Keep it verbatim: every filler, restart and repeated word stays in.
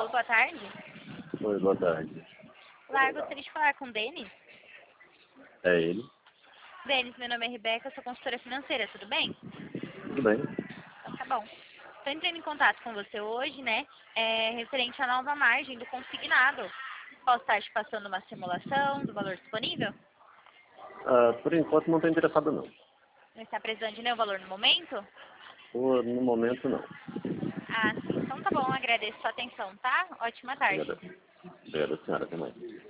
Alô, boa tarde. Oi, boa tarde. Olá, eu gostaria de falar com o Denis. É ele? Denis, meu nome é Rebeca, eu sou consultora financeira, tudo bem? Tudo bem? Então tá bom. Estou entrando em contato com você hoje, né, é, referente à nova margem do consignado. Posso estar te passando uma simulação do valor disponível? Ah, por enquanto não estou interessado não. Não está precisando de nenhum valor no momento? Por, no momento não. Ah, sim. Então tá bom, agradeço a sua atenção, tá? Ótima tarde. Obrigado. Obrigado, senhora. Até mais.